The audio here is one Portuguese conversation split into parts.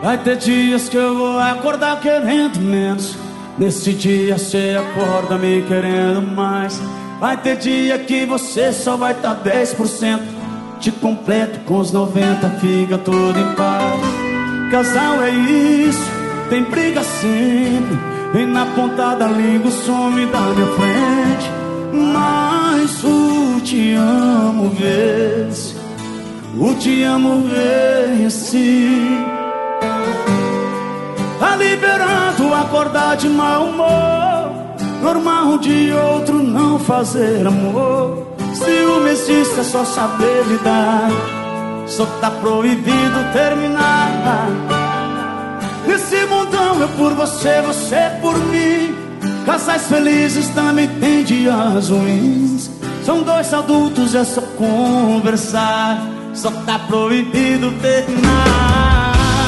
Vai ter dias que eu vou acordar querendo menos. Nesse dia cê acorda me querendo mais. Vai ter dia que você só vai tá 10%. Te completo com os 90, fica tudo em paz. Casal é isso, tem briga sempre. Vem na ponta da língua, some da minha frente. Mas o te amo vence, o te amo vence. Tá liberado acordar de mau humor, normal de outro não fazer amor. Ciúme existe, é só saber lidar. Só tá proibido terminar. Nesse mundão eu por você, você por mim. Casais felizes também tem dias ruins. São dois adultos, é só conversar. Só tá proibido terminar.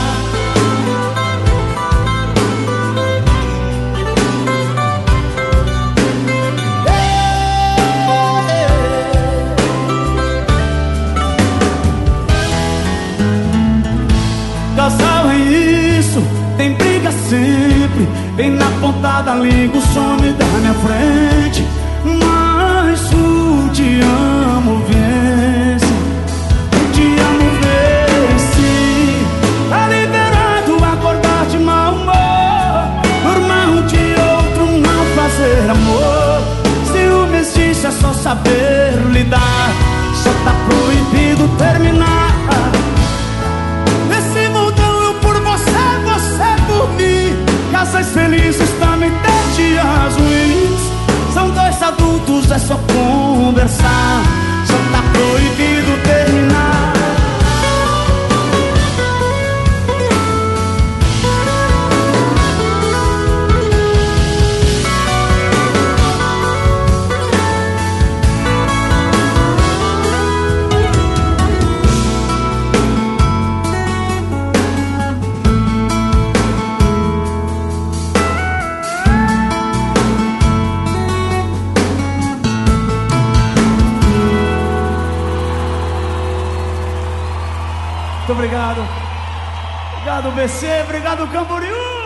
Casal é isso, tem briga sempre. Vem na ponta da língua, some da minha frente. Mas o te amo vence, o te amo vence. Tá liberado acordar de mau humor, normal de outro não fazer amor. Ciúme existe, é só saber lidar. Só tá proibido terminar. Casais felizes também tem dias ruins. São dois adultos, é só conversar. Só tá proibido terminar. Muito obrigado. Obrigado, BC. Obrigado, Camboriú.